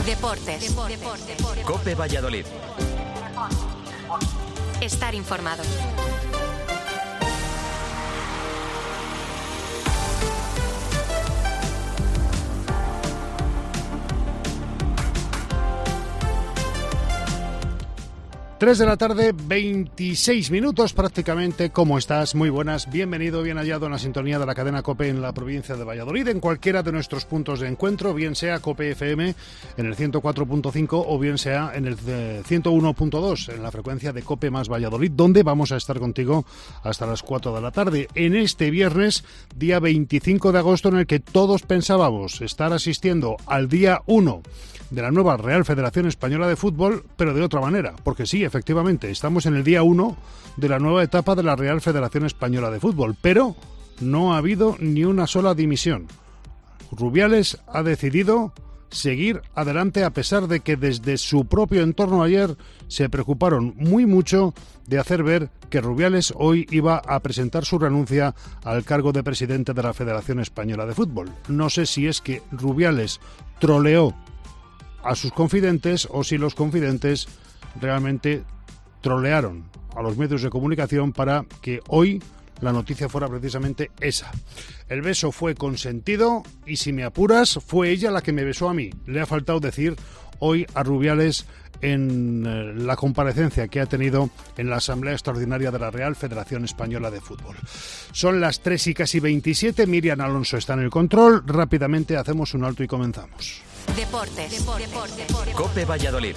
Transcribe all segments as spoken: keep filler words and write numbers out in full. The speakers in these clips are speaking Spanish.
Deportes. Deportes. Deportes. COPE Valladolid. Estar informado. tres de la tarde, veintiséis minutos prácticamente. ¿Cómo estás? Muy buenas. Bienvenido, bien hallado en la sintonía de la cadena COPE en la provincia de Valladolid, en cualquiera de nuestros puntos de encuentro, bien sea COPE F M en el ciento cuatro punto cinco o bien sea en el ciento uno punto dos, en la frecuencia de COPE más Valladolid, donde vamos a estar contigo hasta las cuatro de la tarde. En este viernes, día veinticinco de agosto, en el que todos pensábamos estar asistiendo al día uno de la nueva Real Federación Española de Fútbol, pero de otra manera, porque sí, efectivamente, estamos en el día uno de la nueva etapa de la Real Federación Española de Fútbol, pero no ha habido ni una sola dimisión. Rubiales ha decidido seguir adelante a pesar de que desde su propio entorno ayer se preocuparon muy mucho de hacer ver que Rubiales hoy iba a presentar su renuncia al cargo de presidente de la Federación Española de Fútbol. No sé si es que Rubiales troleó a sus confidentes o si los confidentes realmente trolearon a los medios de comunicación para que hoy la noticia fuera precisamente esa. El beso fue consentido y, si me apuras, fue ella la que me besó a mí. Le ha faltado decir hoy a Rubiales en la comparecencia que ha tenido en la Asamblea Extraordinaria de la Real Federación Española de Fútbol. Son las tres y casi veintisiete, Miriam Alonso está en el control. Rápidamente hacemos un alto y comenzamos. Deportes. Deportes. Deportes. COPE Valladolid.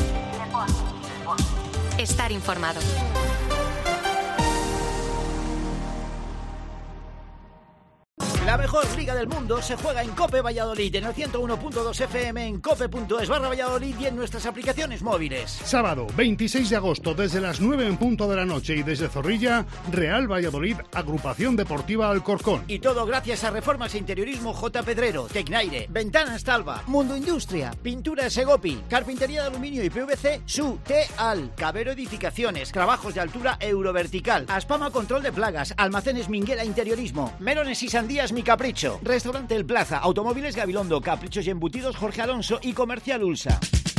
Estar informado. La mejor liga del mundo se juega en COPE Valladolid, en el ciento uno punto dos F M, en cope punto es barra Valladolid y en nuestras aplicaciones móviles. Sábado, veintiséis de agosto, desde las nueve en punto de la noche y desde Zorrilla, Real Valladolid, Agrupación Deportiva Alcorcón. Y todo gracias a Reformas e Interiorismo J. Pedrero, Tecnaire, Ventanas Talva, Mundo Industria, Pintura Segopi, Carpintería de Aluminio y P V C, Su, T-Al, Cabero Edificaciones, Trabajos de Altura Eurovertical, Aspama Control de Plagas, Almacenes Minguela Interiorismo, Melones y Sandías Mi Capricho, Restaurante El Plaza, Automóviles Gabilondo, Caprichos y Embutidos Jorge Alonso y Comercial Ulsa.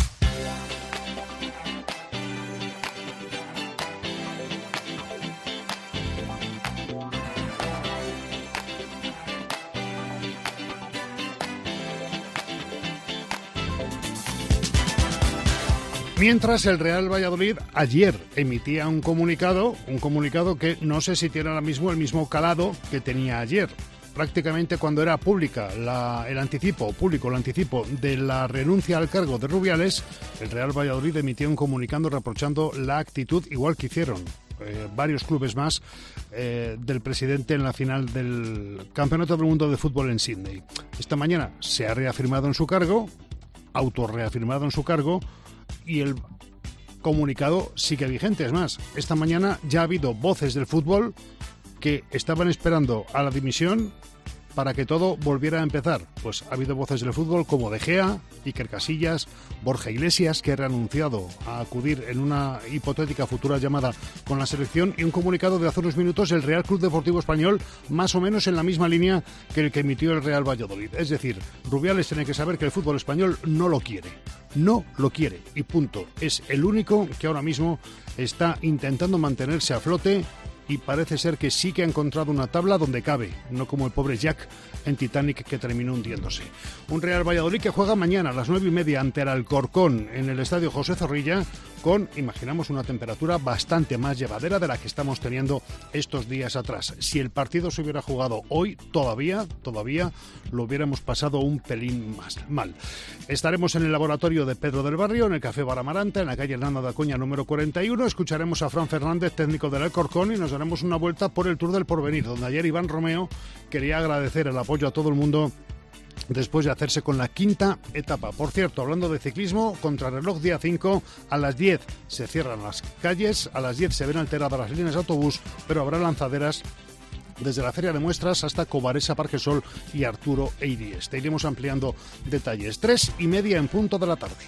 Mientras el Real Valladolid ayer emitía un comunicado, un comunicado que no sé si tiene ahora mismo el mismo calado que tenía ayer. Prácticamente cuando era pública la, el anticipo, público el anticipo de la renuncia al cargo de Rubiales, el Real Valladolid emitía un comunicado reprochando la actitud, igual que hicieron eh, varios clubes más, eh, del presidente en la final del Campeonato del Mundo de Fútbol en Sydney. Esta mañana se ha reafirmado en su cargo, autorreafirmado en su cargo, y el comunicado sigue vigente. Es más, esta mañana ya ha habido voces del fútbol que estaban esperando a la dimisión para que todo volviera a empezar. Pues ha habido voces del fútbol como De Gea, Iker Casillas, Borja Iglesias, que ha renunciado a acudir en una hipotética futura llamada con la selección, y un comunicado de hace unos minutos el Real Club Deportivo Español, más o menos en la misma línea que el que emitió el Real Valladolid. Es decir, Rubiales tiene que saber que el fútbol español no lo quiere. No lo quiere y punto. Es el único que ahora mismo está intentando mantenerse a flote, y parece ser que sí que ha encontrado una tabla donde cabe, no como el pobre Jack en Titanic, que terminó hundiéndose. Un Real Valladolid que juega mañana a las nueve y media ante el Alcorcón en el Estadio José Zorrilla, con, imaginamos, una temperatura bastante más llevadera de la que estamos teniendo estos días atrás. Si el partido se hubiera jugado hoy, todavía, todavía lo hubiéramos pasado un pelín más mal. Estaremos en el laboratorio de Pedro del Barrio, en el Café Bar Amaranta, en la calle Hernando de Acuña número cuarenta y uno. Escucharemos a Fran Fernández, técnico del Alcorcón, y nos daremos una vuelta por el Tour del Porvenir, donde ayer Iván Romeo quería agradecer el apoyo a todo el mundo después de hacerse con la quinta etapa. Por cierto, hablando de ciclismo, contrarreloj día cinco, a las diez se cierran las calles, a las diez se ven alteradas las líneas de autobús, pero habrá lanzaderas desde la Feria de Muestras hasta Cobaresa, Parquesol y Arturo Eiries. Te iremos ampliando detalles. Tres y media en punto de la tarde.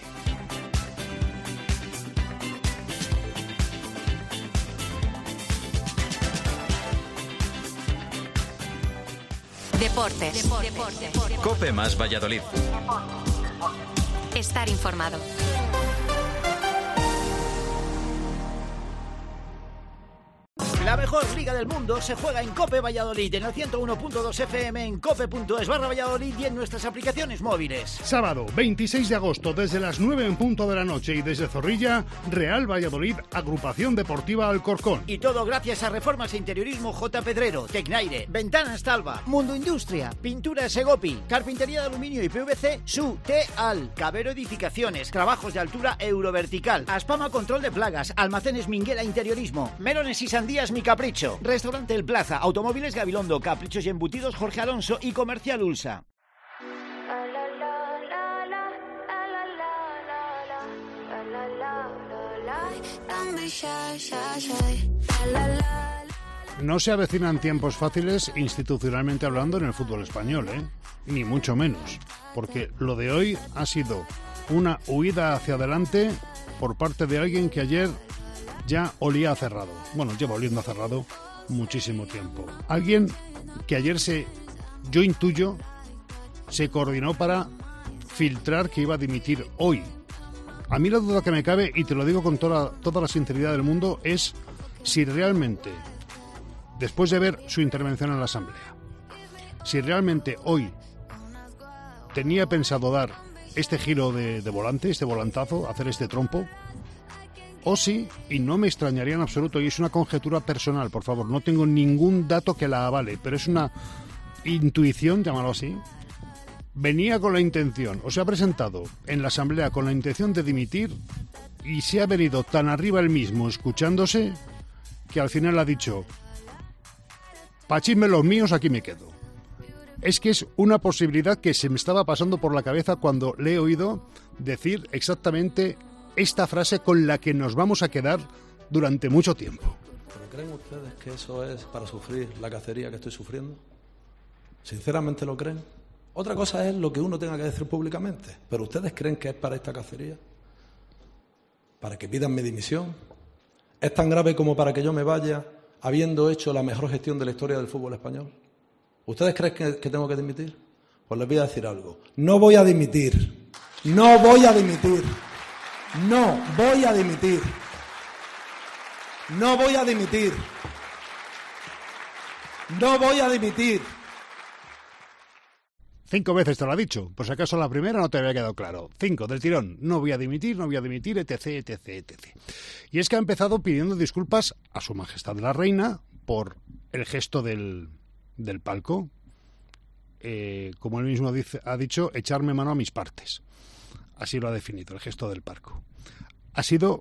Deportes. Deportes. Deportes. COPE más Valladolid. Estar informado. La mejor liga del mundo se juega en COPE Valladolid, en el ciento uno punto dos F M, en cope punto es barra Valladolid y en nuestras aplicaciones móviles. Sábado, veintiséis de agosto, desde las nueve en punto de la noche y desde Zorrilla, Real Valladolid, Agrupación Deportiva Alcorcón. Y todo gracias a Reformas e Interiorismo J. Pedrero, Tecnaire, Ventanas Talva, Mundo Industria, Pintura Segopi, Carpintería de Aluminio y P V C, Su, T-Al, Cabero Edificaciones, Trabajos de Altura Eurovertical, Aspama Control de Plagas, Almacenes Minguela Interiorismo, Melones y Sandías Mi Capricho, Restaurante El Plaza, Automóviles Gabilondo, Caprichos y Embutidos Jorge Alonso y Comercial Ulsa. No se avecinan tiempos fáciles institucionalmente hablando en el fútbol español, ¿eh? Ni mucho menos, porque lo de hoy ha sido una huida hacia adelante por parte de alguien que ayer ya olía a cerrado. Bueno, lleva oliendo a cerrado muchísimo tiempo. Alguien que ayer se, yo intuyo, se coordinó para filtrar que iba a dimitir hoy. A mí la duda que me cabe, y te lo digo con toda, toda la sinceridad del mundo, es si realmente, después de ver su intervención en la Asamblea, si realmente hoy tenía pensado dar este giro de, de volante, este volantazo, hacer este trompo, o sí, y no me extrañaría en absoluto, y es una conjetura personal, por favor, no tengo ningún dato que la avale, pero es una intuición, llámalo así, venía con la intención, o se ha presentado en la Asamblea con la intención de dimitir, y se ha venido tan arriba él mismo escuchándose, que al final ha dicho, pa' chisme los míos, aquí me quedo. Es que es una posibilidad que se me estaba pasando por la cabeza cuando le he oído decir exactamente esta frase con la que nos vamos a quedar durante mucho tiempo. ¿Pero creen ustedes que eso es para sufrir la cacería que estoy sufriendo? ¿Sinceramente lo creen? Otra cosa es lo que uno tenga que decir públicamente, pero ¿ustedes creen que es para esta cacería? ¿Para que pidan mi dimisión? ¿Es tan grave como para que yo me vaya habiendo hecho la mejor gestión de la historia del fútbol español? ¿Ustedes creen que, que tengo que dimitir? Pues les voy a decir algo. No voy a dimitir. No voy a dimitir. No voy a dimitir. No voy a dimitir. No voy a dimitir. Cinco veces te lo ha dicho. Por si acaso la primera no te había quedado claro. Cinco del tirón. No voy a dimitir, no voy a dimitir, etc, etc, etcétera. Y es que ha empezado pidiendo disculpas a Su Majestad la Reina por el gesto del, del palco. Eh, como él mismo dice, ha dicho, echarme mano a mis partes. Así lo ha definido, el gesto del palco. Ha sido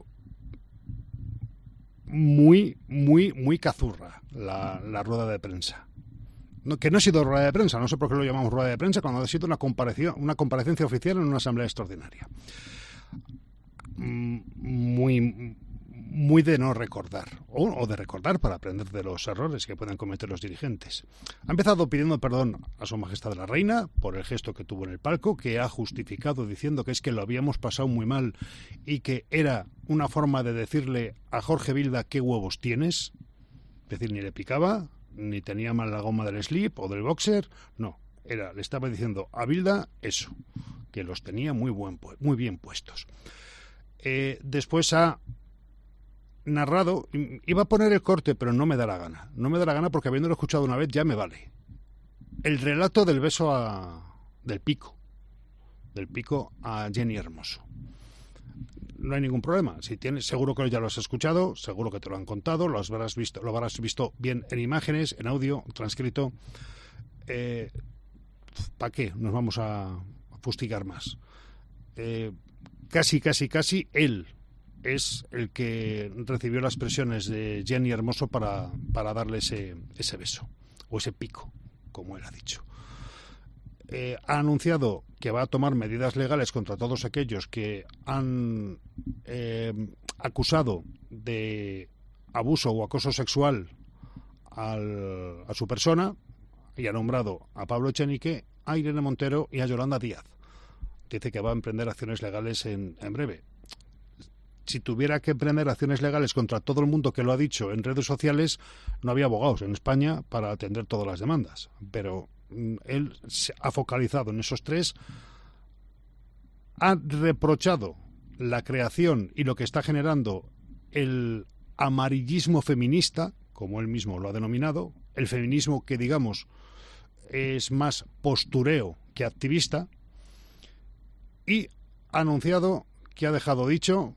muy, muy, muy cazurra la, la rueda de prensa. No, que no ha sido rueda de prensa, no sé por qué lo llamamos rueda de prensa, cuando ha sido una, una comparecencia oficial en una asamblea extraordinaria. Muy, muy de no recordar, o, o de recordar para aprender de los errores que pueden cometer los dirigentes. Ha empezado pidiendo perdón a Su Majestad la Reina por el gesto que tuvo en el palco, que ha justificado diciendo que es que lo habíamos pasado muy mal y que era una forma de decirle a Jorge Vilda qué huevos tienes. Es decir, ni le picaba, ni tenía mal la goma del slip o del boxer, no, era, le estaba diciendo a Vilda eso, que los tenía muy, buen, muy bien puestos. Eh, después ha narrado, iba a poner el corte, pero no me da la gana, no me da la gana porque habiéndolo escuchado una vez ya me vale. El relato del beso a, del pico, del pico a Jenny Hermoso. No hay ningún problema. Si tienes, seguro que ya lo has escuchado, seguro que te lo han contado, lo habrás visto, lo habrás visto bien en imágenes, en audio, transcrito. Eh, ¿Para qué nos vamos a fustigar más? Eh, casi, casi, casi él es el que recibió las presiones de Jenny Hermoso para, para darle ese, ese beso, o ese pico, como él ha dicho. Eh, ha anunciado que va a tomar medidas legales contra todos aquellos que han eh, acusado de abuso o acoso sexual al, a su persona, y ha nombrado a Pablo Echenique, a Irene Montero y a Yolanda Díaz. Dice que va a emprender acciones legales en, en breve. Si tuviera que emprender acciones legales contra todo el mundo que lo ha dicho en redes sociales, no había abogados en España para atender todas las demandas. Pero él se ha focalizado en esos tres ha reprochado la creación y lo que está generando el amarillismo feminista, como él mismo lo ha denominado, el feminismo que, digamos, es más postureo que activista, y ha anunciado que ha dejado dicho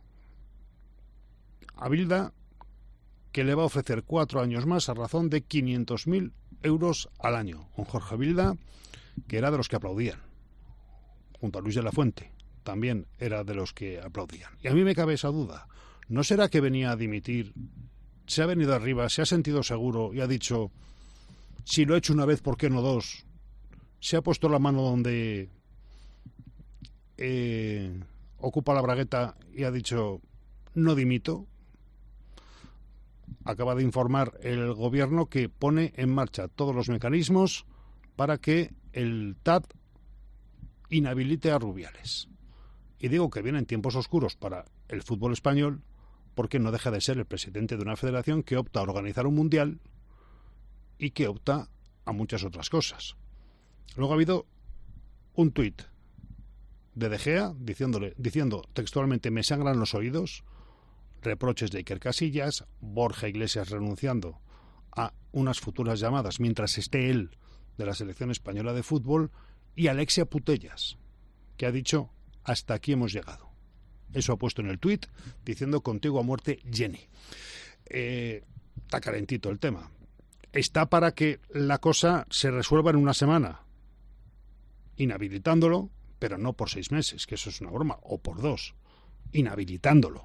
a Bilda que le va a ofrecer cuatro años más a razón de quinientos mil euros al año. Un Jorge Bilda que era de los que aplaudían, junto a Luis de la Fuente, también era de los que aplaudían. Y a mí me cabe esa duda. ¿No será que venía a dimitir, se ha venido arriba, se ha sentido seguro y ha dicho, si lo he hecho una vez, ¿por qué no dos? Se ha puesto la mano donde eh, ocupa la bragueta y ha dicho, no dimito? Acaba de informar el gobierno que pone en marcha todos los mecanismos para que el T A T inhabilite a Rubiales. Y digo que vienen tiempos oscuros para el fútbol español, porque no deja de ser el presidente de una federación que opta a organizar un mundial y que opta a muchas otras cosas. Luego ha habido un tuit de De Gea diciéndole, diciendo textualmente, me sangran los oídos, reproches de Iker Casillas, Borja Iglesias renunciando a unas futuras llamadas mientras esté él de la selección española de fútbol, y Alexia Putellas, que ha dicho, hasta aquí hemos llegado. Eso ha puesto en el tuit, diciendo contigo a muerte, Jenny. Eh, está calentito el tema. Está para que la cosa se resuelva en una semana, inhabilitándolo, pero no por seis meses, que eso es una broma, o por dos, inhabilitándolo.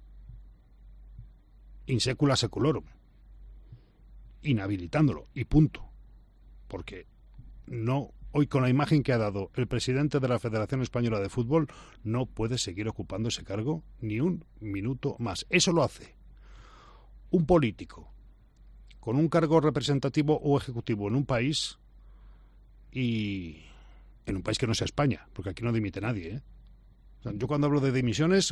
In secula seculorum. Inhabilitándolo, y punto. Porque no, hoy con la imagen que ha dado el presidente de la Federación Española de Fútbol, no puede seguir ocupando ese cargo ni un minuto más. Eso lo hace un político con un cargo representativo o ejecutivo en un país, y en un país que no sea España, porque aquí no dimite nadie, ¿eh? O sea, yo cuando hablo de dimisiones,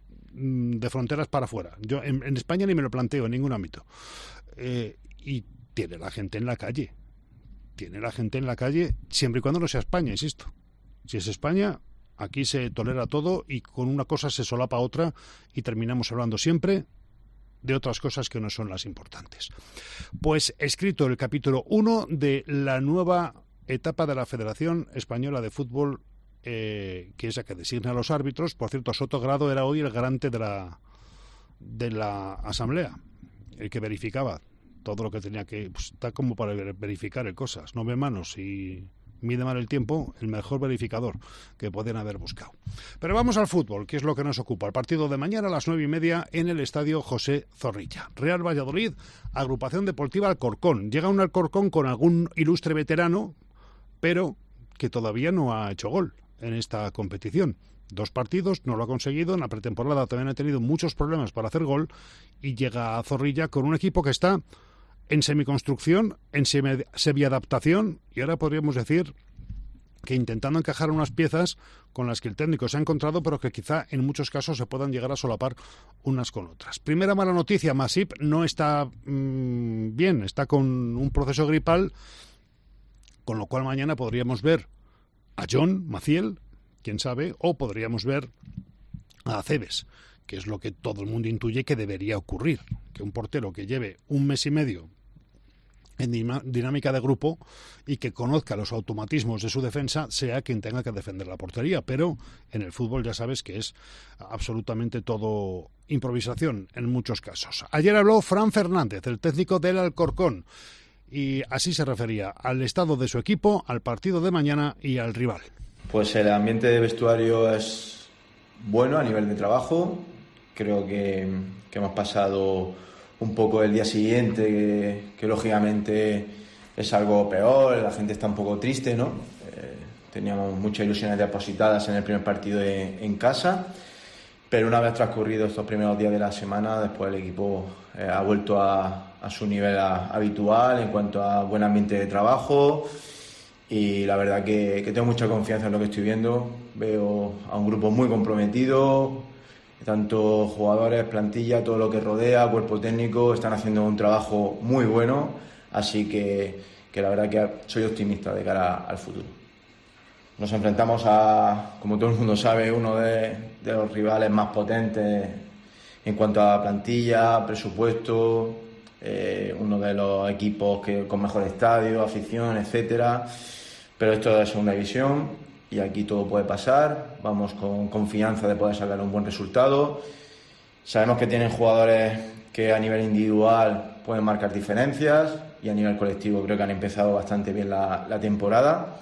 de fronteras para afuera, yo en, en España ni me lo planteo en ningún ámbito. Eh, y tiene la gente en la calle, tiene la gente en la calle siempre y cuando no sea España, insisto. Si es España, aquí se tolera todo y con una cosa se solapa otra y terminamos hablando siempre de otras cosas que no son las importantes. Pues escrito el capítulo uno de la nueva etapa de la Federación Española de Fútbol, eh, que es la que designa a los árbitros. Por cierto, Soto Grado era hoy el garante de la, de la Asamblea, el que verificaba todo lo que tenía que... Pues, está como para verificar el cosas, no ve manos y mide mal el tiempo, el mejor verificador que podían haber buscado. Pero vamos al fútbol, que es lo que nos ocupa. El partido de mañana a las nueve y media en el Estadio José Zorrilla. Real Valladolid, Agrupación Deportiva Alcorcón. Llega un Alcorcón con algún ilustre veterano, pero que todavía no ha hecho gol en esta competición. Dos partidos, no lo ha conseguido. En la pretemporada también ha tenido muchos problemas para hacer gol y llega a Zorrilla con un equipo que está en semiconstrucción, en semiadaptación, y ahora podríamos decir que intentando encajar unas piezas con las que el técnico se ha encontrado, pero que quizá en muchos casos se puedan llegar a solapar unas con otras. Primera mala noticia, Masip no está mmm, bien, está con un proceso gripal, con lo cual mañana podríamos ver a John Maciel, quién sabe, o podríamos ver a Aceves, que es lo que todo el mundo intuye que debería ocurrir, que un portero que lleve un mes y medio en dinámica de grupo y que conozca los automatismos de su defensa sea quien tenga que defender la portería, pero en el fútbol ya sabes que es absolutamente todo improvisación en muchos casos. Ayer habló Fran Fernández, el técnico del Alcorcón, y así se refería al estado de su equipo, al partido de mañana y al rival. Pues el ambiente de vestuario es bueno a nivel de trabajo. Creo que, que hemos pasado un poco el día siguiente, que, que lógicamente es algo peor, la gente está un poco triste, ¿no? Eh, teníamos muchas ilusiones depositadas en el primer partido de, en casa, pero una vez transcurridos estos primeros días de la semana, después el equipo eh, ha vuelto a, a su nivel a, habitual en cuanto a buen ambiente de trabajo, y la verdad que, que tengo mucha confianza en lo que estoy viendo. Veo a un grupo muy comprometido, tanto jugadores, plantilla, todo lo que rodea, cuerpo técnico, están haciendo un trabajo muy bueno, así que, que la verdad que soy optimista de cara al futuro. nos enfrentamos a, como todo el mundo sabe, uno de, de los rivales más potentes en cuanto a plantilla, presupuesto, eh, uno de los equipos que, con mejor estadio, afición, etcétera. Pero esto es segunda división y aquí todo puede pasar. Vamos con confianza de poder sacar un buen resultado. Sabemos que tienen jugadores que a nivel individual pueden marcar diferencias y a nivel colectivo creo que han empezado bastante bien la, la temporada.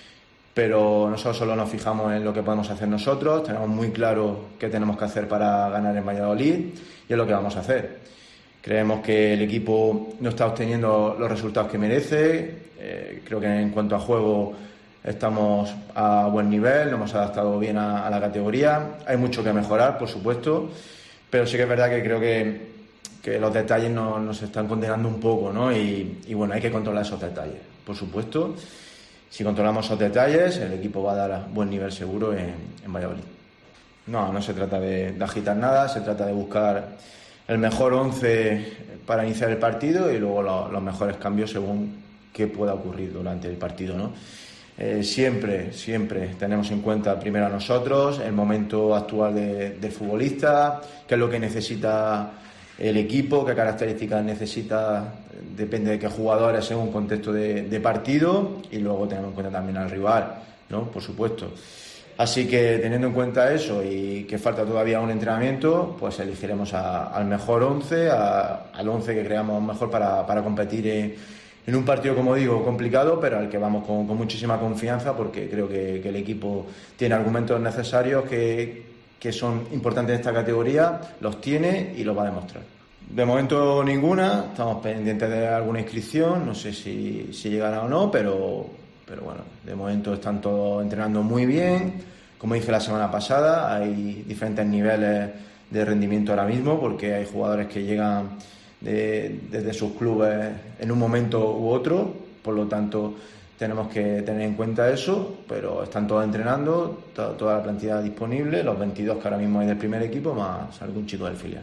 Pero nosotros solo nos fijamos en lo que podemos hacer nosotros, tenemos muy claro qué tenemos que hacer para ganar en Valladolid y es lo que vamos a hacer. Creemos que el equipo no está obteniendo los resultados que merece, eh, creo que en cuanto a juego estamos a buen nivel, nos hemos adaptado bien a, a la categoría, hay mucho que mejorar, por supuesto, pero sí que es verdad que creo que, que los detalles nos, nos están condenando un poco, ¿no? Y, y bueno, hay que controlar esos detalles, por supuesto. Si controlamos esos detalles, el equipo va a dar buen nivel seguro en, en Valladolid. No, no se trata de, de agitar nada, se trata de buscar el mejor once para iniciar el partido y luego lo, los mejores cambios según qué pueda ocurrir durante el partido, ¿no? Eh, siempre, siempre tenemos en cuenta primero a nosotros, el momento actual de, del futbolista, qué es lo que necesita el equipo, qué características necesita, depende de qué jugadores según un contexto de, de partido y luego tenemos en cuenta también al rival, ¿no? Por supuesto. Así que teniendo en cuenta eso y que falta todavía un entrenamiento, pues elegiremos a, al mejor once, a, al once que creamos mejor para, para competir en, en un partido, como digo, complicado, pero al que vamos con, con muchísima confianza porque creo que, que el equipo tiene argumentos necesarios que que son importantes en esta categoría, los tiene y los va a demostrar. De momento ninguna, estamos pendientes de alguna inscripción, no sé si, si llegará o no, pero, pero bueno, de momento están todos entrenando muy bien. Como dije la semana pasada, hay diferentes niveles de rendimiento ahora mismo, porque hay jugadores que llegan de, desde sus clubes en un momento u otro, por lo tanto tenemos que tener en cuenta eso, pero están todos entrenando, to- toda la plantilla disponible, los veintidós que ahora mismo hay del primer equipo, más algún chico del filial.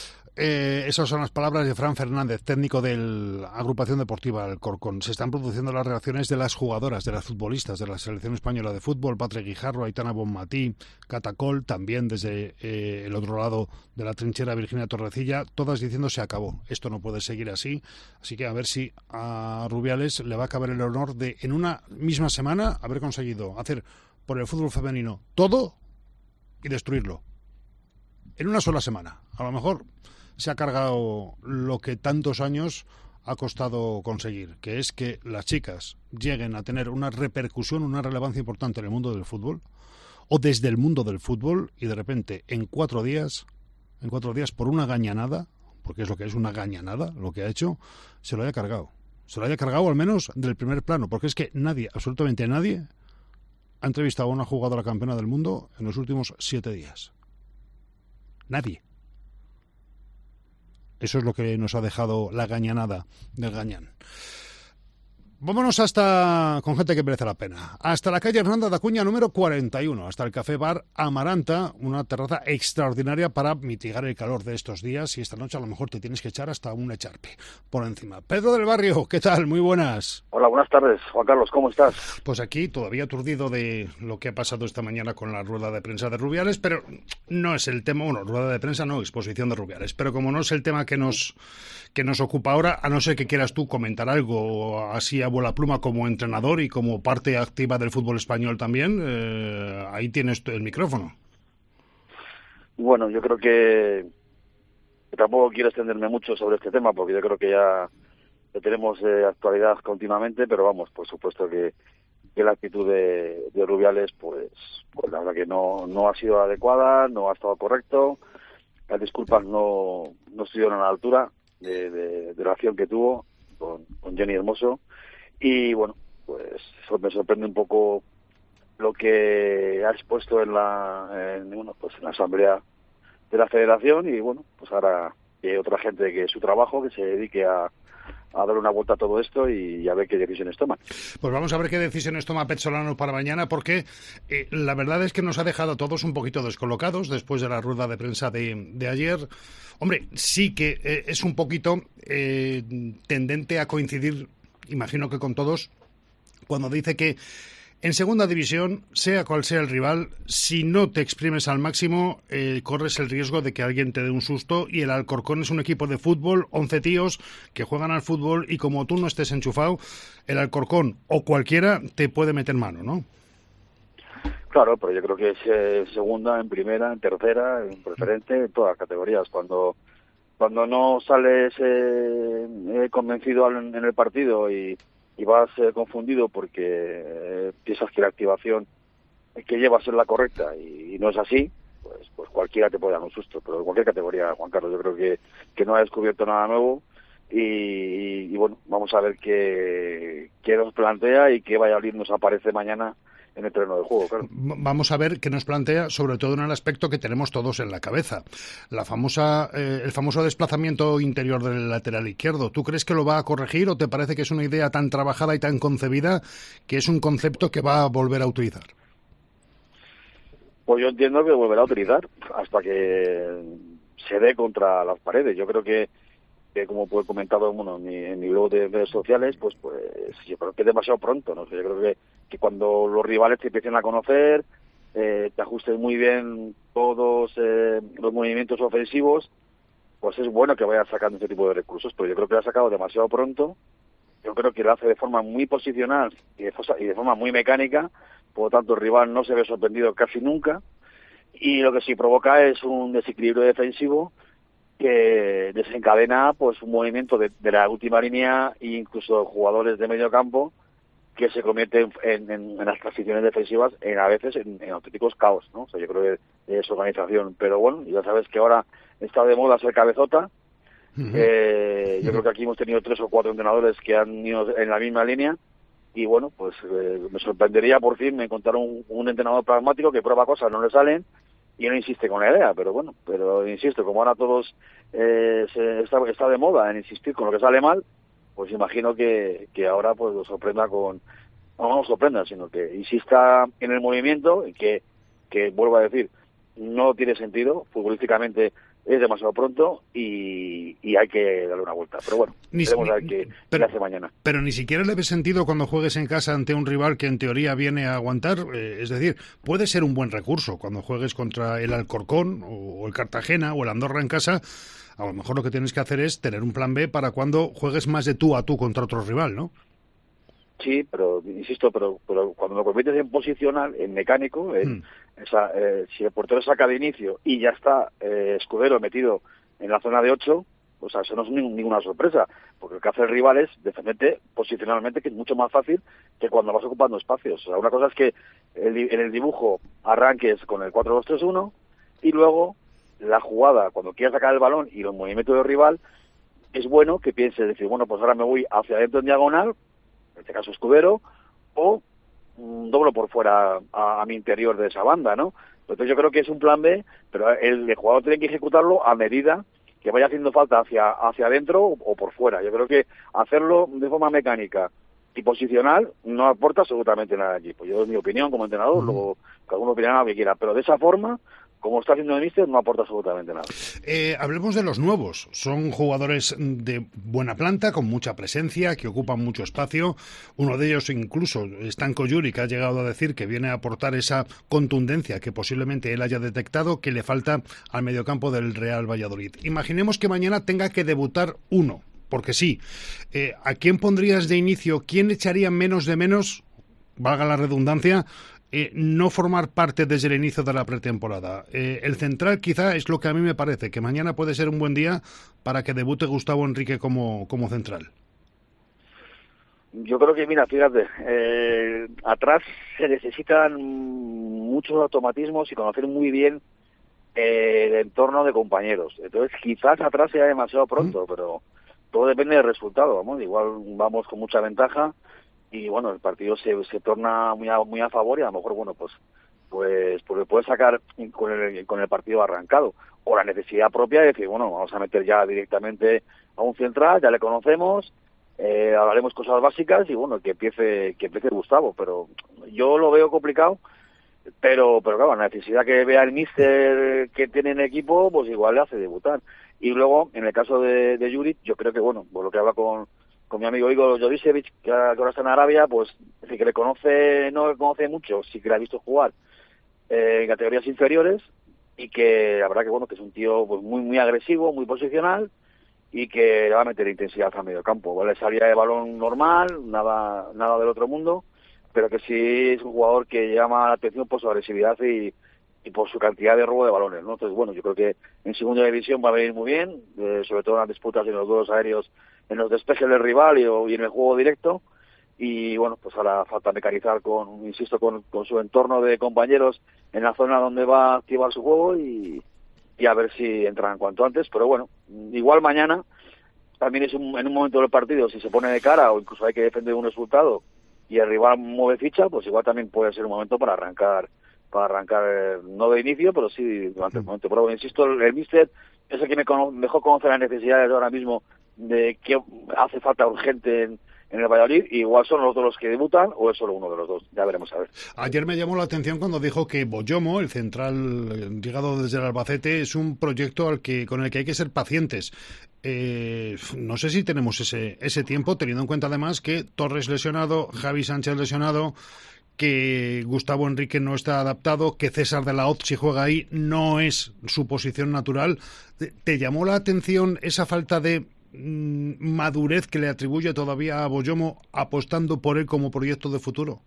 Eh, esas son las palabras de Fran Fernández, técnico de la agrupación deportiva Alcorcón. Se están produciendo las reacciones de las jugadoras, de las futbolistas de la selección española de fútbol, Patrick Guijarro, Aitana Bonmatí, Catacol, también desde eh, el otro lado de la trinchera Virginia Torrecilla, todas diciendo se acabó, esto no puede seguir así. Así que a ver si a Rubiales le va a caber el honor de en una misma semana haber conseguido hacer por el fútbol femenino todo y destruirlo. En una sola semana. A lo mejor se ha cargado lo que tantos años ha costado conseguir, que es que las chicas lleguen a tener una repercusión, una relevancia importante en el mundo del fútbol, o desde el mundo del fútbol, y de repente en cuatro días, en cuatro días por una gañanada, porque es lo que es una gañanada, lo que ha hecho, se lo haya cargado. Se lo haya cargado al menos del primer plano, porque es que nadie, absolutamente nadie, ha entrevistado a una jugadora campeona del mundo en los últimos siete días. Nadie. Eso es lo que nos ha dejado la gañanada del gañán. Vámonos hasta, con gente que merece la pena, hasta la calle Hernando de Acuña número cuarenta y uno, hasta el Café Bar Amaranta, una terraza extraordinaria para mitigar el calor de estos días, y esta noche a lo mejor te tienes que echar hasta un echarpe por encima. Pedro del Barrio, ¿qué tal? Muy buenas. Hola, buenas tardes, Juan Carlos, ¿cómo estás? Pues aquí todavía aturdido de lo que ha pasado esta mañana con la rueda de prensa de Rubiales, pero no es el tema, bueno, rueda de prensa no, exposición de Rubiales, pero como no es el tema que nos, que nos ocupa ahora, a no ser que quieras tú comentar algo así a vuela pluma como entrenador y como parte activa del fútbol español también, eh, ahí tienes el micrófono. Bueno, yo creo que, que tampoco quiero extenderme mucho sobre este tema porque yo creo que ya, ya tenemos eh, actualidad continuamente, pero vamos, por supuesto que, que la actitud de, de Rubiales, pues, pues la verdad que no, no ha sido adecuada, no ha estado correcto, las disculpas no, no estuvieron a la altura de, de, de la acción que tuvo con, con Jenny Hermoso. Y bueno, pues me sorprende un poco lo que ha expuesto en la, en, bueno, pues en la asamblea de la Federación, y bueno, pues ahora que otra gente que es su trabajo, que se dedique a, a dar una vuelta a todo esto y a ver qué decisiones toman. Pues vamos a ver qué decisiones toma Pezzolano para mañana, porque eh, la verdad es que nos ha dejado a todos un poquito descolocados después de la rueda de prensa de, de ayer. Hombre, sí que eh, es un poquito eh, tendente a coincidir, imagino que con todos, cuando dice que En segunda división, sea cual sea el rival, si no te exprimes al máximo, eh, corres el riesgo de que alguien te dé un susto, y el Alcorcón es un equipo de fútbol, once tíos que juegan al fútbol, y como tú no estés enchufado, el Alcorcón o cualquiera te puede meter mano, ¿no? Claro, pero yo creo que es eh, segunda, en primera, en tercera, en preferente, en todas las categorías. Cuando cuando no sales eh, eh, convencido en, en el partido y y vas eh, confundido porque eh, piensas que la activación que llevas es la correcta y, y no es así, pues pues cualquiera te puede dar un susto, pero en cualquier categoría, Juan Carlos, yo creo que, que no ha descubierto nada nuevo y, y, y bueno, vamos a ver qué, qué nos plantea y qué Valladolid nos aparece mañana en el terreno de juego, claro. Vamos a ver qué nos plantea, sobre todo en el aspecto que tenemos todos en la cabeza, la famosa, eh, el famoso desplazamiento interior del lateral izquierdo. ¿Tú crees que lo va a corregir o te parece que es una idea tan trabajada y tan concebida que es un concepto que va a volver a utilizar? Pues yo entiendo que volverá a utilizar hasta que se dé contra las paredes. Yo creo que, que como he comentado bueno, en, mi, en mi blog de redes sociales, pues pues yo creo que es demasiado pronto, ¿no? Yo creo que, que cuando los rivales te empiecen a conocer, eh, te ajustes muy bien todos eh, los movimientos ofensivos, pues es bueno que vayas sacando este tipo de recursos, pero yo creo que lo ha sacado demasiado pronto. Yo creo que lo hace de forma muy posicional y de, y de forma muy mecánica, por lo tanto el rival no se ve sorprendido casi nunca, y lo que sí provoca es un desequilibrio defensivo que desencadena pues un movimiento de, de la última línea e incluso jugadores de medio campo que se convierten en, en, en las transiciones defensivas en a veces en, en auténticos caos, ¿no? O sea, yo creo que es organización, pero bueno, ya sabes que ahora está de moda ser cabezota. Uh-huh. eh, yo creo que aquí hemos tenido tres o cuatro entrenadores que han ido en la misma línea y bueno, pues eh, me sorprendería por fin me encontrar un, un entrenador pragmático que prueba cosas, no le salen y no insiste con la idea, pero bueno, pero insisto, como ahora todos eh, se, está, está de moda en insistir con lo que sale mal, pues imagino que, que ahora pues lo sorprenda con, no, no lo sorprenda, sino que insista en el movimiento y que, que vuelvo a decir, no tiene sentido, futbolísticamente es demasiado pronto y, y hay que darle una vuelta. Pero bueno, ni, veremos a ver qué, pero, qué hace mañana. Pero ni siquiera le ves sentido cuando juegues en casa ante un rival que en teoría viene a aguantar. Eh, es decir, puede ser un buen recurso cuando juegues contra el Alcorcón o, o el Cartagena o el Andorra en casa. A lo mejor lo que tienes que hacer es tener un plan B para cuando juegues más de tú a tú contra otro rival, ¿no? Sí, pero insisto, pero, pero cuando lo conviertes en posicional, en mecánico, en, mm. esa, eh, si el portero saca de inicio y ya está eh, Escudero metido en la zona de ocho, o sea, eso no es ni, ninguna sorpresa, porque lo que hace el rival es defenderte posicionalmente, que es mucho más fácil que cuando vas ocupando espacios. O sea, una cosa es que el, en el dibujo arranques con el cuatro dos tres uno y luego la jugada, cuando quieras sacar el balón y los movimientos del rival, es bueno que pienses, decir, bueno, pues ahora me voy hacia adentro en diagonal, en este caso Escudero, o mm, doblo por fuera a, a mi interior de esa banda, ¿no? Entonces yo creo que es un plan B, pero el, el jugador tiene que ejecutarlo a medida que vaya haciendo falta hacia hacia adentro o, o por fuera. Yo creo que hacerlo de forma mecánica y posicional no aporta absolutamente nada al equipo. Yo, es mi opinión como entrenador, luego cada uno opinará lo que quiera, pero de esa forma, como está haciendo el míster, no aporta absolutamente nada. Eh, hablemos de los nuevos. Son jugadores de buena planta, con mucha presencia, que ocupan mucho espacio. Uno de ellos incluso, Stanko Yuri, que ha llegado a decir que viene a aportar esa contundencia que posiblemente él haya detectado que le falta al mediocampo del Real Valladolid. Imaginemos que mañana tenga que debutar uno, porque sí. Eh, ¿A quién pondrías de inicio? ¿Quién echaría menos de menos, valga la redundancia, Eh, no formar parte desde el inicio de la pretemporada? Eh, el central quizá es lo que a mí me parece, que mañana puede ser un buen día para que debute Gustavo Enrique como, como central. Yo creo que, mira, fíjate, eh, atrás se necesitan muchos automatismos y conocer muy bien eh, el entorno de compañeros. Entonces quizás atrás sea demasiado pronto, ¿Mm? Pero todo depende del resultado. Vamos, igual vamos con mucha ventaja y bueno, el partido se, se torna muy a, muy a favor y a lo mejor, bueno, pues pues pues puede sacar con el, con el partido arrancado, o la necesidad propia de decir, bueno, vamos a meter ya directamente a un central, ya le conocemos, eh, hablaremos cosas básicas y bueno, que empiece que empiece Gustavo, pero yo lo veo complicado, pero pero claro, la necesidad que vea el míster que tiene en el equipo, pues igual le hace debutar. Y luego, en el caso de, de Juric, yo creo que, bueno, por lo que habla con con mi amigo Igor Jodicevic, que ahora está en Arabia, pues sí que le conoce, no le conoce mucho, sí que le ha visto jugar eh, en categorías inferiores, y que la verdad que bueno, que es un tío pues muy muy agresivo, muy posicional, y que le va a meter intensidad al medio campo, ¿vale? Salida de balón normal, nada nada del otro mundo, pero que sí es un jugador que llama la atención por su agresividad y, y por su cantidad de robo de balones, ¿no? Entonces, bueno, yo creo que en segunda división va a venir muy bien, eh, sobre todo en las disputas y en los duelos aéreos, en los despejes del rival y, y en el juego directo. Y bueno, pues ahora falta mecanizar con, insisto, con, con su entorno de compañeros en la zona donde va a activar su juego y, y a ver si entran cuanto antes. Pero bueno, igual mañana también es un, en un momento del partido, si se pone de cara o incluso hay que defender un resultado y el rival mueve ficha, pues igual también puede ser un momento para arrancar, para arrancar eh, no de inicio, pero sí durante el momento. Pero bueno, insisto, el, el míster es el que me cono- mejor conoce las necesidades ahora mismo de qué hace falta urgente en, en el Valladolid, y igual son los dos los que debutan o es solo uno de los dos, ya veremos a ver. Ayer me llamó la atención cuando dijo que Boyomo, el central llegado desde el Albacete, es un proyecto al que con el que hay que ser pacientes. Eh, no sé si tenemos ese, ese tiempo, teniendo en cuenta además que Torres lesionado, Javi Sánchez lesionado, que Gustavo Enrique no está adaptado, que César de la Hoz, si juega ahí, no es su posición natural. ¿Te llamó la atención esa falta de mmm, madurez que le atribuye todavía a Boyomo apostando por él como proyecto de futuro?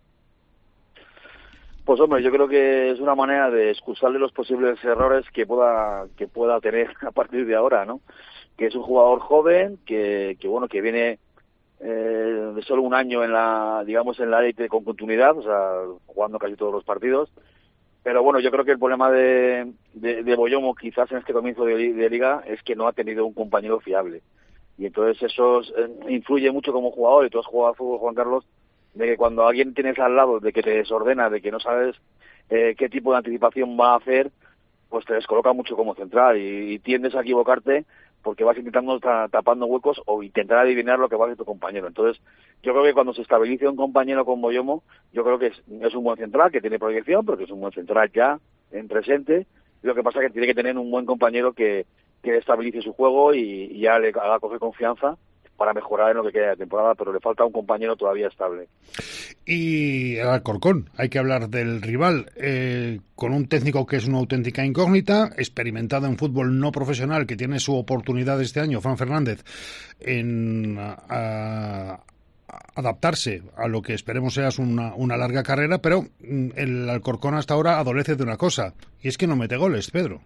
Pues hombre, yo creo que es una manera de excusarle los posibles errores que pueda que pueda tener a partir de ahora, ¿no? Que es un jugador joven, que, que bueno, que viene eh, de solo un año en la, digamos, en la élite con continuidad, o sea, jugando casi todos los partidos. Pero bueno, yo creo que el problema de, de, de Boyomo, quizás en este comienzo de, de liga, es que no ha tenido un compañero fiable. Y entonces eso eh, influye mucho como jugador, y tú has jugado al fútbol, Juan Carlos, de que cuando alguien tienes al lado, de que te desordena, de que no sabes eh, qué tipo de anticipación va a hacer, pues te descoloca mucho como central y, y tiendes a equivocarte porque vas intentando ta, tapando huecos o intentar adivinar lo que va a hacer tu compañero. Entonces, yo creo que cuando se estabilice un compañero con Boyomo, yo creo que es, es un buen central, que tiene proyección, pero que es un buen central ya, en presente. Lo que pasa es que tiene que tener un buen compañero que, que estabilice su juego y, y ya le haga coger confianza para mejorar en lo que queda de temporada, pero le falta un compañero todavía estable. Y el Alcorcón, hay que hablar del rival, eh, con un técnico que es una auténtica incógnita, experimentado en fútbol no profesional, que tiene su oportunidad este año, Fran Fernández, en a, a adaptarse a lo que esperemos sea una, una larga carrera, pero el Alcorcón hasta ahora adolece de una cosa, y es que no mete goles, Pedro.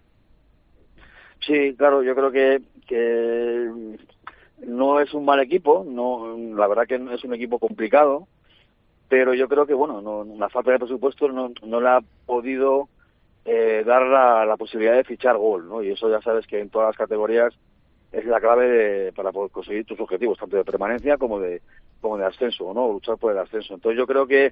Sí, claro, yo creo que, que no es un mal equipo, no, la verdad que es un equipo complicado, pero yo creo que, bueno, no, la falta de presupuesto no, no le ha podido eh, dar la, la posibilidad de fichar gol, ¿no? Y eso ya sabes que en todas las categorías es la clave de, para poder conseguir tus objetivos, tanto de permanencia como de como de ascenso, ¿no? Luchar por el ascenso. Entonces yo creo que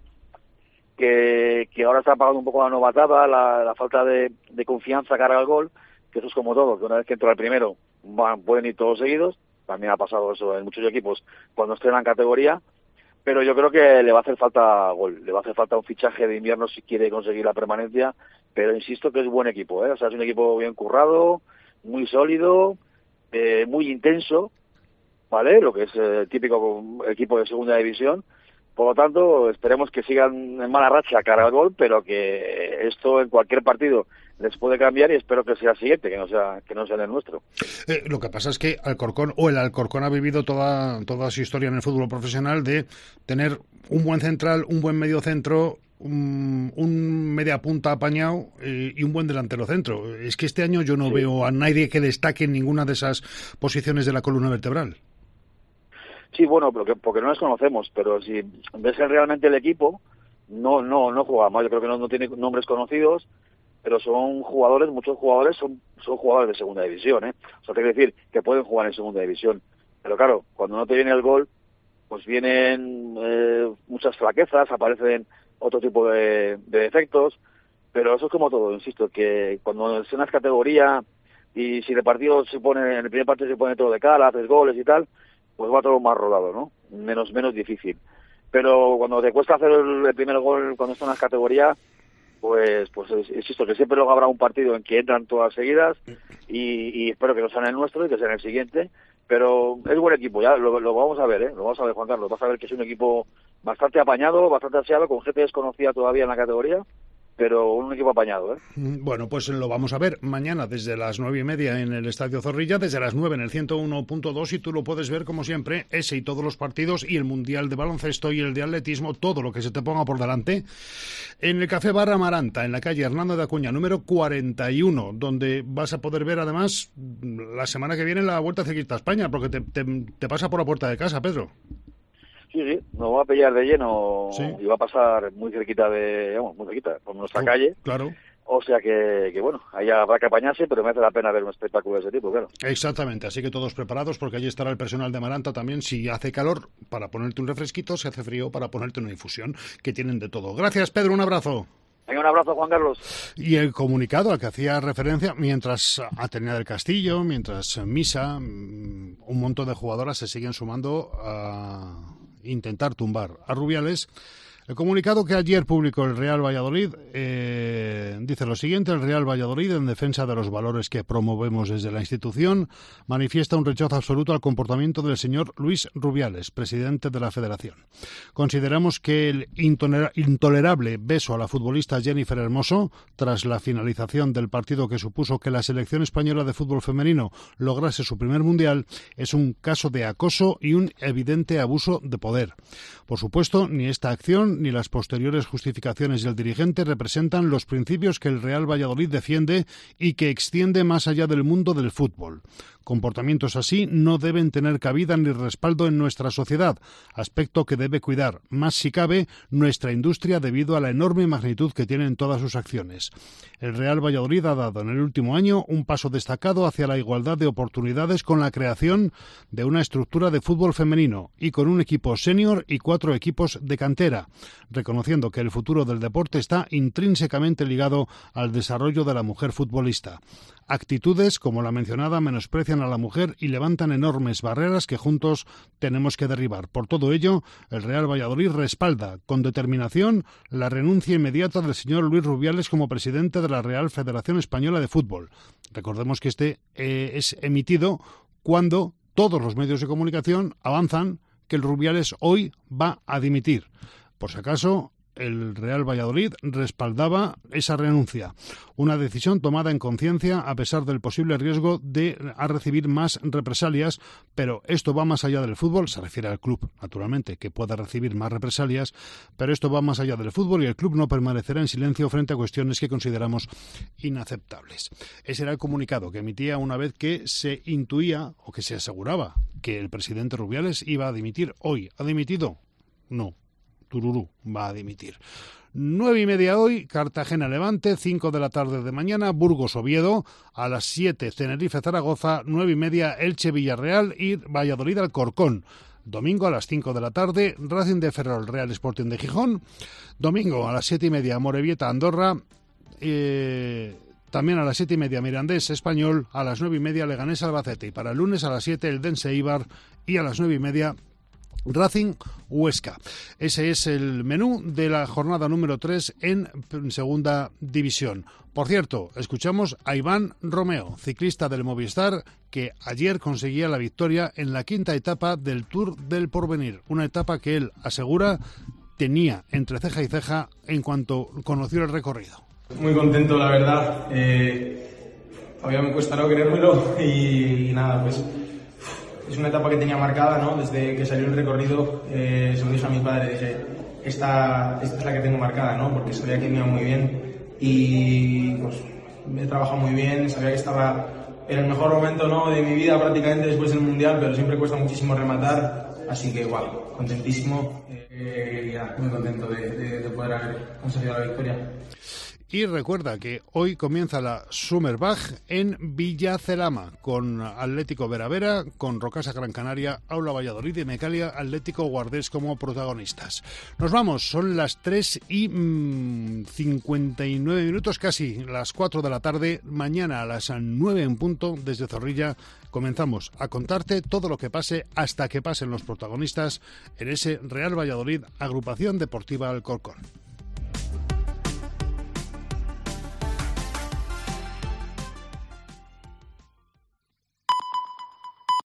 que, que ahora está pagando un poco la novatada, la, la falta de, de confianza cara al gol, que eso es como todo, que una vez que entra el primero van, pueden ir todos seguidos. También ha pasado eso en muchos equipos cuando estrenan categoría, pero yo creo que le va a hacer falta gol, le va a hacer falta un fichaje de invierno si quiere conseguir la permanencia, pero insisto que es buen equipo, ¿eh? O sea, es un equipo bien currado, muy sólido, eh, muy intenso, ¿vale? Lo que es eh, típico equipo de segunda división. Por lo tanto, esperemos que sigan en mala racha cara al gol, pero que esto en cualquier partido les puede cambiar y espero que sea el siguiente, que no sea que no sea el nuestro. Eh, lo que pasa es que Alcorcón, o el Alcorcón ha vivido toda, toda su historia en el fútbol profesional de tener un buen central, un buen medio centro, un, un media punta apañado eh, y un buen delantero centro. Es que este año yo no sí. veo a nadie que destaque en ninguna de esas posiciones de la columna vertebral. Sí, bueno, porque, porque no las conocemos, pero si ves que realmente el equipo no no no juega mal, yo creo que no, no tiene nombres conocidos, pero son jugadores, muchos jugadores son son jugadores de segunda división, ¿eh? O sea, te quiero decir que pueden jugar en segunda división, pero claro, cuando no te viene el gol, pues vienen eh, muchas flaquezas, aparecen otro tipo de, de defectos, pero eso es como todo, insisto, que cuando es una categoría y si el partido se pone, en el primer partido se pone todo de cara, haces goles y tal, pues va todo más rodado, ¿no? Menos menos difícil. Pero cuando te cuesta hacer el, el primer gol cuando estás en las categorías, pues pues insisto que siempre luego habrá un partido en que entran todas seguidas y, y espero que no sea en el nuestro y que sea en el siguiente, pero es buen equipo, ya lo, lo vamos a ver, ¿eh? Lo vamos a ver, Juan Carlos, vas a ver que es un equipo bastante apañado, bastante aseado, con gente desconocida todavía en la categoría, pero un equipo apañado, ¿eh? Bueno, pues lo vamos a ver mañana desde las nueve y media en el Estadio Zorrilla, desde las nueve en el ciento uno punto dos, y tú lo puedes ver como siempre, ese y todos los partidos, y el Mundial de Baloncesto y el de Atletismo, todo lo que se te ponga por delante, en el Café Bar Amaranta, en la calle Hernando de Acuña, número cuarenta y uno, donde vas a poder ver además la semana que viene la Vuelta Ciclista a España, porque te, te, te pasa por la puerta de casa, Pedro. Sí, sí, nos va a pillar de lleno, sí, y va a pasar muy cerquita de, vamos, muy cerquita, por nuestra oh, calle. Claro. O sea que, que, bueno, ahí habrá que apañarse, pero merece la pena ver un espectáculo de ese tipo, claro. Exactamente, así que todos preparados, porque allí estará el personal de Amaranta también, si hace calor, para ponerte un refresquito, si hace frío, para ponerte una infusión, que tienen de todo. Gracias, Pedro, un abrazo. Venga, un abrazo, Juan Carlos. Y el comunicado al que hacía referencia, mientras Atenea del Castillo, mientras Misa, un montón de jugadoras se siguen sumando a intentar tumbar a Rubiales. El comunicado que ayer publicó el Real Valladolid eh, dice lo siguiente: el Real Valladolid, en defensa de los valores que promovemos desde la institución, manifiesta un rechazo absoluto al comportamiento del señor Luis Rubiales, presidente de la Federación. Consideramos que el intoler- intolerable beso a la futbolista Jennifer Hermoso, tras la finalización del partido que supuso que la selección española de fútbol femenino lograse su primer mundial, es un caso de acoso y un evidente abuso de poder. Por supuesto, ni esta acción ni las posteriores justificaciones del dirigente representan los principios que el Real Valladolid defiende y que extiende más allá del mundo del fútbol. Comportamientos así no deben tener cabida ni respaldo en nuestra sociedad, aspecto que debe cuidar, más si cabe, nuestra industria debido a la enorme magnitud que tienen todas sus acciones. El Real Valladolid ha dado en el último año un paso destacado hacia la igualdad de oportunidades con la creación de una estructura de fútbol femenino y con un equipo senior y cuatro equipos de cantera, reconociendo que el futuro del deporte está intrínsecamente ligado al desarrollo de la mujer futbolista. Actitudes como la mencionada menosprecian a la mujer y levantan enormes barreras que juntos tenemos que derribar. Por todo ello, el Real Valladolid respalda con determinación la renuncia inmediata del señor Luis Rubiales como presidente de la Real Federación Española de Fútbol. Recordemos que este eh, es emitido cuando todos los medios de comunicación avanzan que el Rubiales hoy va a dimitir. Por si acaso, el Real Valladolid respaldaba esa renuncia, una decisión tomada en conciencia a pesar del posible riesgo de a recibir más represalias, pero esto va más allá del fútbol, se refiere al club, naturalmente, que pueda recibir más represalias, pero esto va más allá del fútbol y el club no permanecerá en silencio frente a cuestiones que consideramos inaceptables. Ese era el comunicado que emitía una vez que se intuía o que se aseguraba que el presidente Rubiales iba a dimitir hoy. ¿Ha dimitido? No. Tururú va a dimitir. Nueve y media hoy, Cartagena-Levante, cinco de la tarde de mañana, Burgos-Oviedo, a las siete, Tenerife-Zaragoza, nueve y media, Elche-Villarreal y Valladolid-Alcorcón. Domingo a las cinco de la tarde, Racing de Ferrol, Real Sporting de Gijón. Domingo a las siete y media, Morevieta-Andorra. Eh... También a las siete y media Mirandés Español, a las nueve y media Leganés Albacete y para el lunes a las siete el Dense Eibar y a las nueve y media Racing Huesca. Ese es el menú de la jornada número tres en segunda división. Por cierto, escuchamos a Iván Romeo, ciclista del Movistar, que ayer conseguía la victoria en la quinta etapa del Tour del Porvenir, una etapa que él asegura tenía entre ceja y ceja en cuanto conoció el recorrido. Muy contento, la verdad. Eh, todavía me cuesta no creérmelo y, y nada, pues es una etapa que tenía marcada, ¿no? Desde que salió el recorrido, eh, se lo dije a mi padre, dije, esta, esta es la que tengo marcada, ¿no? Porque sabía que me iba muy bien y pues he trabajado muy bien, sabía que estaba en el mejor momento, ¿no? de mi vida prácticamente después del Mundial, pero siempre cuesta muchísimo rematar, así que igual, contentísimo eh, y ya, muy contento de, de, de poder haber conseguido la victoria. Y recuerda que hoy comienza la Summerbach en Villacelama, con Atlético Veravera, con Rocasa Gran Canaria, Aula Valladolid y Mecalia Atlético Guardés como protagonistas. Nos vamos, son las tres y mmm, cincuenta y nueve minutos, casi las cuatro de la tarde. Mañana a las nueve en punto, desde Zorrilla, comenzamos a contarte todo lo que pase hasta que pasen los protagonistas en ese Real Valladolid Agrupación Deportiva Alcorcón.